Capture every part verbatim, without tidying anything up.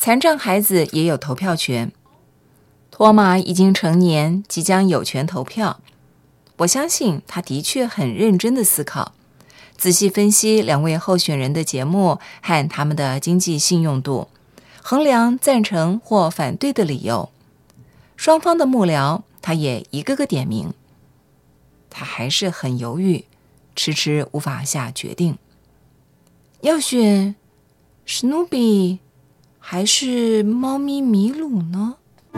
残障孩子也有投票权。托马已经成年，即将有权投票。我相信他的确很认真地思考，仔细分析两位候选人的节目和他们的经济信用度，衡量赞成或反对的理由。双方的幕僚他也一个个点名。他还是很犹豫，迟迟无法下决定。要选史努比还是猫咪米鲁呢？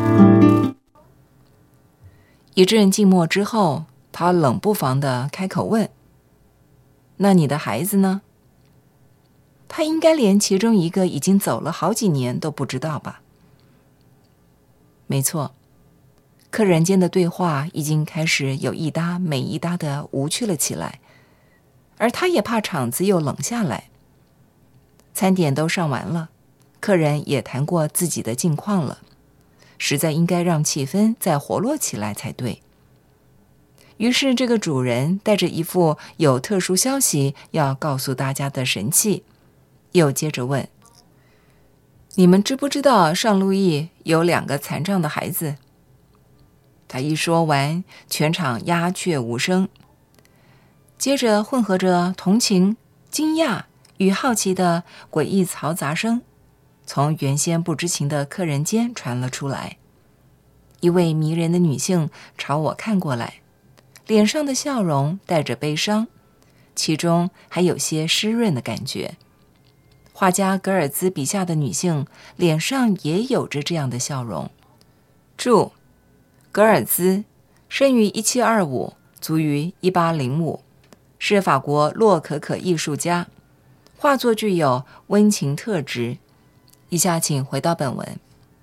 一阵静默之后，他冷不防地开口问：那你的孩子呢？他应该连其中一个已经走了好几年都不知道吧？没错，客人间的对话已经开始有一搭没一搭的无趣了起来，而他也怕场子又冷下来。餐点都上完了，客人也谈过自己的近况了，实在应该让气氛再活络起来才对。于是这个主人带着一副有特殊消息要告诉大家的神气，又接着问：你们知不知道上路易有两个残障的孩子？他一说完，全场鸦雀无声，接着混合着同情、惊讶与好奇的诡异嘈杂声从原先不知情的客人间传了出来。一位迷人的女性朝我看过来，脸上的笑容带着悲伤，其中还有些湿润的感觉。画家格尔兹笔下的女性脸上也有着这样的笑容。注：格尔兹生于一七二五，卒于一八零五，是法国洛可可艺术家，画作具有温情特质。以下请回到本文。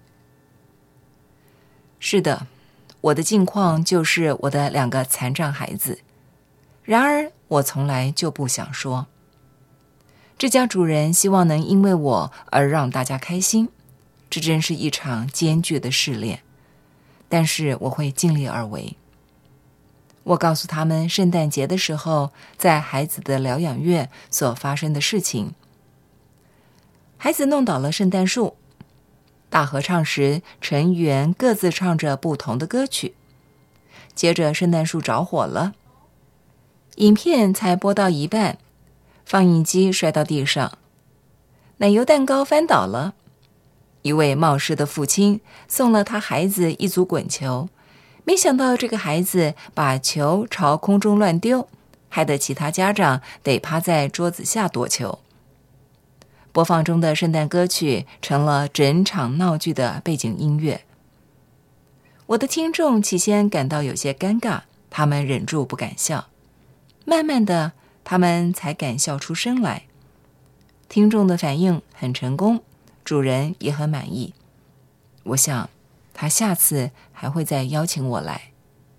是的，我的境况就是我的两个残障孩子，然而我从来就不想说。这家主人希望能因为我而让大家开心，这真是一场艰巨的试炼，但是我会尽力而为。我告诉他们圣诞节的时候在孩子的疗养院所发生的事情。孩子弄倒了圣诞树，大合唱时成员各自唱着不同的歌曲，接着圣诞树着火了。影片才播到一半，放映机摔到地上，奶油蛋糕翻倒了。一位冒失的父亲送了他孩子一组滚球，没想到这个孩子把球朝空中乱丢，害得其他家长得趴在桌子下躲球。播放中的圣诞歌曲成了整场闹剧的背景音乐。我的听众起先感到有些尴尬，他们忍住不敢笑，慢慢的他们才敢笑出声来。听众的反应很成功，主人也很满意。我想他下次还会再邀请我来。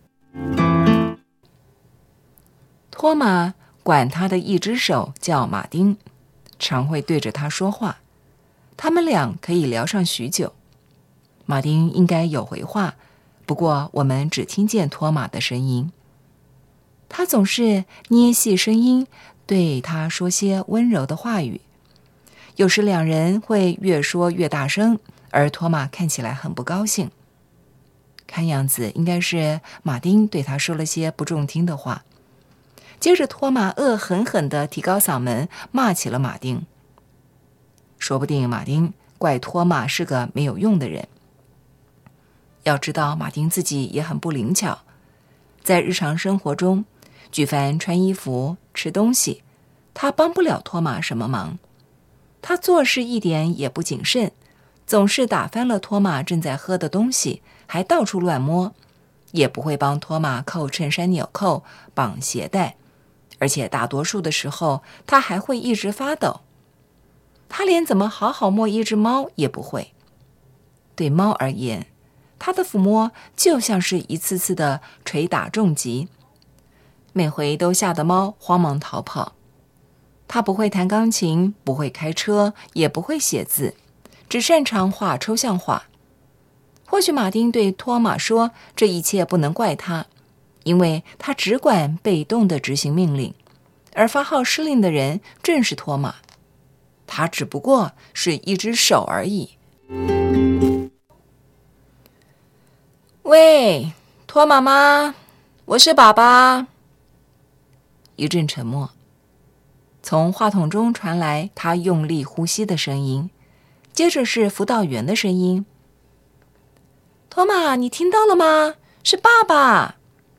托马管他的一只手叫马丁，常会对着他说话，他们俩可以聊上许久。马丁应该有回话，不过我们只听见托马的声音。他总是捏细声音对他说些温柔的话语，有时两人会越说越大声，而托马看起来很不高兴。看样子应该是马丁对他说了些不中听的话。接着托马恶狠狠地提高嗓门骂起了马丁。说不定马丁怪托马是个没有用的人。要知道马丁自己也很不灵巧，在日常生活中，举凡穿衣服、吃东西，他帮不了托马什么忙。他做事一点也不谨慎，总是打翻了托马正在喝的东西，还到处乱摸，也不会帮托马扣衬衫纽扣、绑鞋带，而且大多数的时候他还会一直发抖。他连怎么好好摸一只猫也不会。对猫而言，他的抚摸就像是一次次的捶打重击，每回都吓得猫慌忙逃跑。他不会弹钢琴，不会开车，也不会写字，只擅长画抽象画。或许马丁对托马说，这一切不能怪他，因为他只管被动地执行命令，而发号施令的人正是托马，他只不过是一只手而已。 喂，托马吗？我是爸爸。一阵沉默，从话筒中传来他用力呼吸的声音，接着是辅导员的声音。托马，你听到了吗？是爸爸。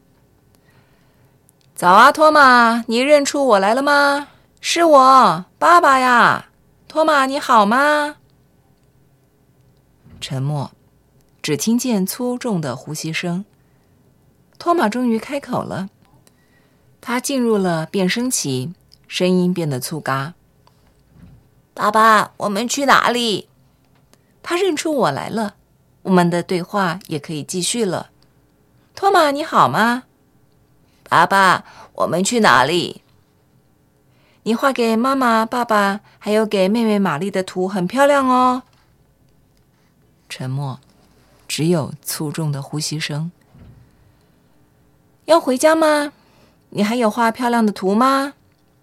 早啊，托马，你认出我来了吗？是我，爸爸呀。托马，你好吗？沉默，只听见粗重的呼吸声。托马终于开口了，他进入了变声期，声音变得粗嘎。爸爸，我们去哪里？他认出我来了，我们的对话也可以继续了。托马，你好吗？爸爸，我们去哪里？你画给妈妈、爸爸还有给妹妹玛丽的图很漂亮哦。沉默，只有粗重的呼吸声。要回家吗？你还有画漂亮的图吗？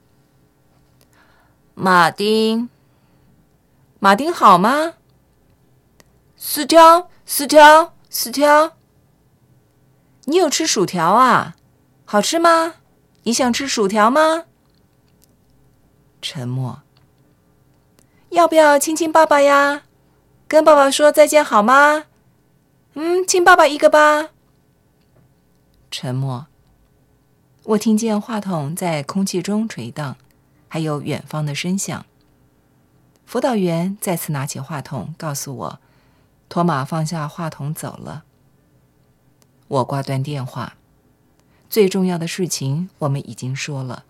马丁，马丁好吗？薯条，薯条，薯条。你有吃薯条啊？好吃吗？你想吃薯条吗？沉默。要不要亲亲爸爸呀？跟爸爸说再见好吗？嗯，亲爸爸一个吧。沉默。我听见话筒在空气中垂荡，还有远方的声响。辅导员再次拿起话筒告诉我，托马放下话筒走了。我挂断电话。最重要的事情我们已经说了。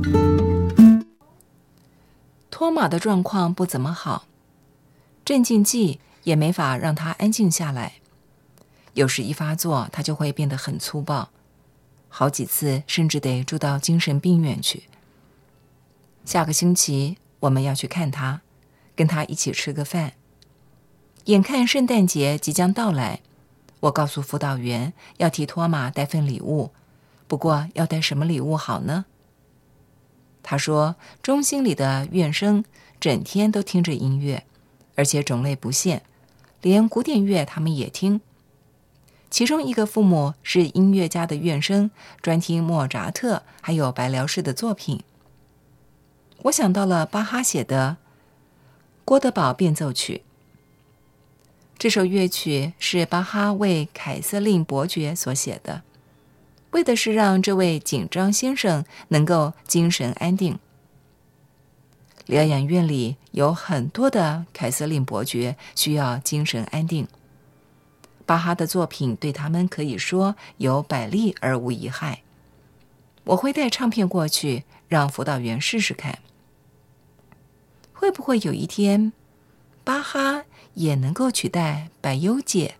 托马的状况不怎么好，镇静剂也没法让他安静下来。有时一发作，他就会变得很粗暴，好几次甚至得住到精神病院去。下个星期我们要去看他，跟他一起吃个饭。眼看圣诞节即将到来，我告诉辅导员要替托马带份礼物，不过要带什么礼物好呢？他说中心里的院生整天都听着音乐，而且种类不限，连古典乐他们也听。其中一个父母是音乐家的院生，专听莫扎特还有白辽士的作品。我想到了巴哈写的《郭德堡变奏曲》。这首乐曲是巴哈为凯瑟琳伯爵所写的，为的是让这位紧张先生能够精神安定。疗养院里有很多的凯瑟琳伯爵需要精神安定，巴哈的作品对他们可以说有百利而无一害。我会带唱片过去，让辅导员试试看，会不会有一天巴哈也能够取代百忧解。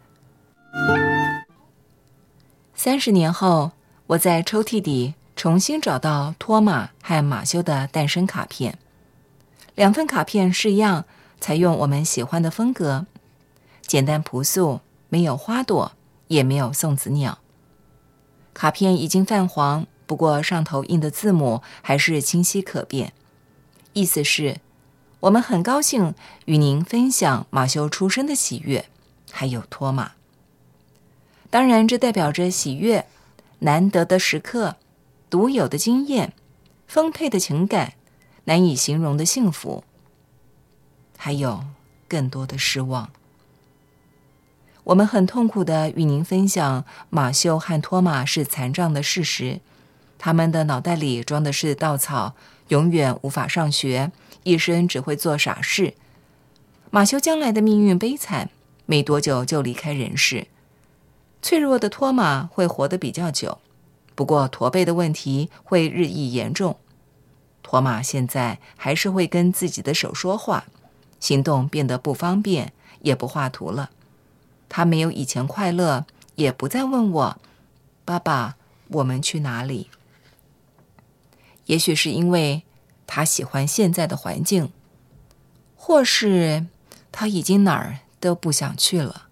三十年后，我在抽屉里重新找到托马和马修的诞生卡片。两份卡片式样，采用我们喜欢的风格，简单朴素，没有花朵，也没有送子鸟。卡片已经泛黄，不过上头印的字母还是清晰可辨，意思是我们很高兴与您分享马修出生的喜悦，还有托马。当然这代表着喜悦，难得的时刻，独有的经验，丰沛的情感，难以形容的幸福，还有更多的失望。我们很痛苦地与您分享马修和托马是残障的事实，他们的脑袋里装的是稻草，永远无法上学，一生只会做傻事。马修将来的命运悲惨，没多久就离开人世。脆弱的托马会活得比较久，不过驼背的问题会日益严重。托马现在还是会跟自己的手说话，行动变得不方便，也不画图了。他没有以前快乐，也不再问我，爸爸，我们去哪里？也许是因为他喜欢现在的环境，或是他已经哪儿都不想去了。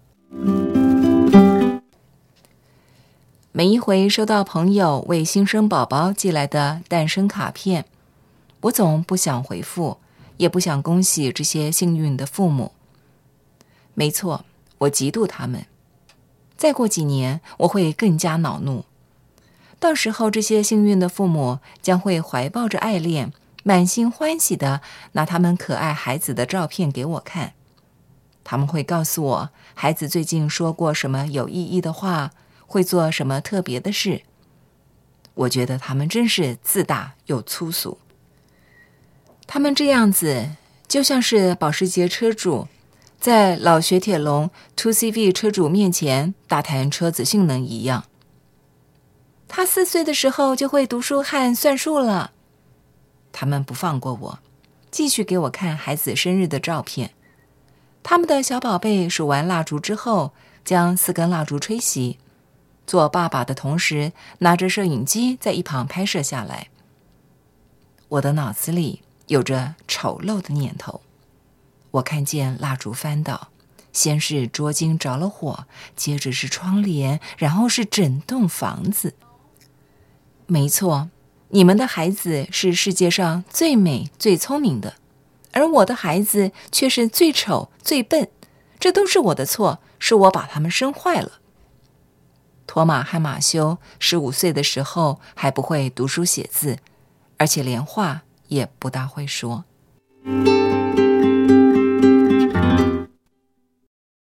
每一回收到朋友为新生宝宝寄来的诞生卡片，我总不想回复，也不想恭喜这些幸运的父母。 没错，我嫉妒他们。再过几年，我会更加恼怒。到时候，这些幸运的父母将会怀抱着爱恋，满心欢喜地拿他们可爱孩子的照片给我看。他们会告诉我，孩子最近说过什么有意义的话，会做什么特别的事。我觉得他们真是自大又粗俗。他们这样子，就像是保时捷车主在老雪铁龙 二 C V 车主面前大谈车子性能一样。他四岁的时候就会读书和算术了。他们不放过我，继续给我看孩子生日的照片。他们的小宝贝数完蜡烛之后，将四根蜡烛吹熄，做爸爸的同时拿着摄影机在一旁拍摄下来。我的脑子里有着丑陋的念头。我看见蜡烛翻倒，先是桌巾着了火，接着是窗帘，然后是整栋房子。没错，你们的孩子是世界上最美最聪明的，而我的孩子却是最丑最笨，这都是我的错，是我把他们生坏了。托马和马修十五岁的时候还不会读书写字，而且连话也不大会说。